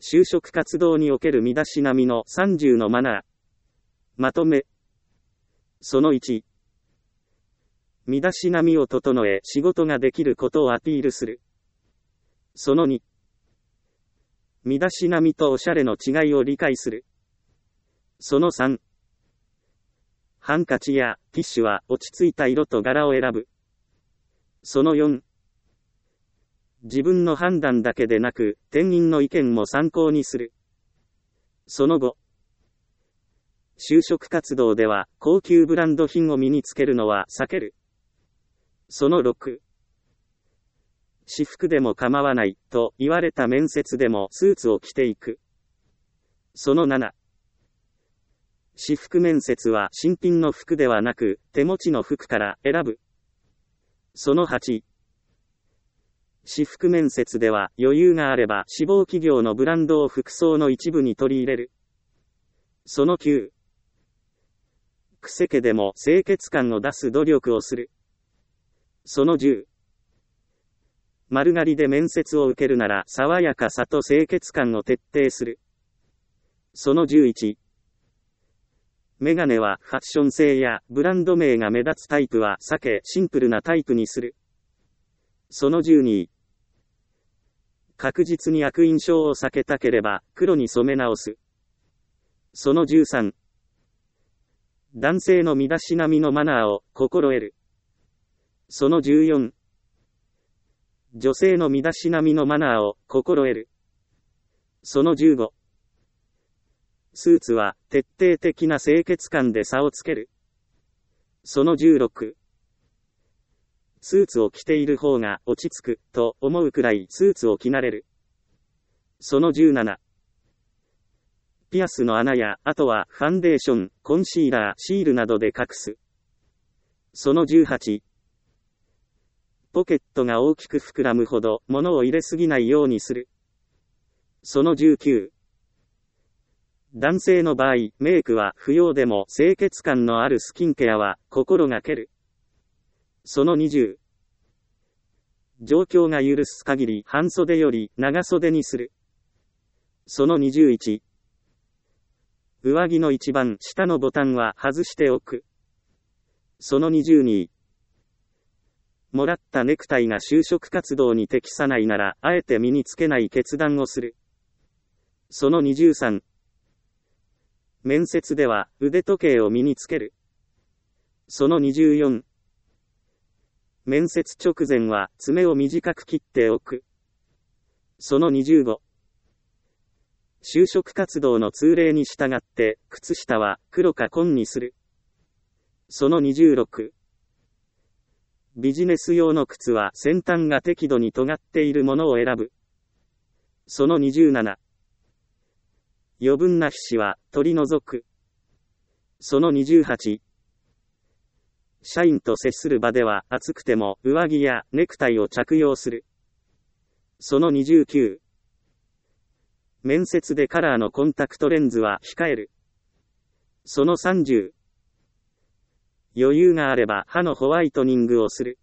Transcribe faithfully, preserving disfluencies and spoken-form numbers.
就職活動における身だしなみのさんじゅうのマナー。まとめ。そのいち。身だしなみを整え、仕事ができることをアピールする。そのに。身だしなみとおしゃれの違いを理解する。そのさん。ハンカチやティッシュは落ち着いた色と柄を選ぶ。そのよん。自分の判断だけでなく、店員の意見も参考にする。そのご。就職活動では、高級ブランド品を身につけるのは避ける。そのろく。私服でも構わない、と言われた面接でもスーツを着ていく。そのなな。私服面接は新品の服ではなく、手持ちの服から選ぶ。そのはち。私服面接では余裕があれば志望企業のブランドを服装の一部に取り入れる。そのきゅう。くせ毛でも清潔感を出す努力をする。そのじゅう。丸刈りで面接を受けるなら爽やかさと清潔感を徹底する。そのじゅういち。メガネはファッション性やブランド名が目立つタイプは避けシンプルなタイプにする。そのじゅうに。確実に悪印象を避けたければ黒に染め直す。そのじゅうさん。男性の身だしなみのマナーを心得る。そのじゅうよん。女性の身だしなみのマナーを心得る。そのじゅうご。スーツは徹底的な清潔感で差をつける。そのじゅうろく。スーツを着ている方が落ち着くと思うくらいスーツを着慣れる。そのじゅうなな。ピアスの穴や、あとはファンデーション、コンシーラー、シールなどで隠す。そのじゅうはち。ポケットが大きく膨らむほど物を入れすぎないようにする。そのじゅうきゅう。男性の場合、メイクは不要でも清潔感のあるスキンケアは心がける。そのにじゅう。状況が許す限り半袖より長袖にする。そのにじゅういち。上着の一番下のボタンは外しておく。そのにじゅうに。もらったネクタイが就職活動に適さないなら、あえて身につけない決断をする。そのにじゅうさん。面接では腕時計を身につける。そのにじゅうよん。面接直前は爪を短く切っておく。そのにじゅうご。就職活動の通例に従って靴下は黒か紺にする。そのにじゅうろく。ビジネス用の靴は先端が適度に尖っているものを選ぶ。そのにじゅうなな。余分な皮脂は取り除く。そのにじゅうはち。社員と接する場では暑くても上着やネクタイを着用する。そのにじゅうきゅう。面接でカラーのコンタクトレンズは控える。そのさんじゅう。余裕があれば歯のホワイトニングをする。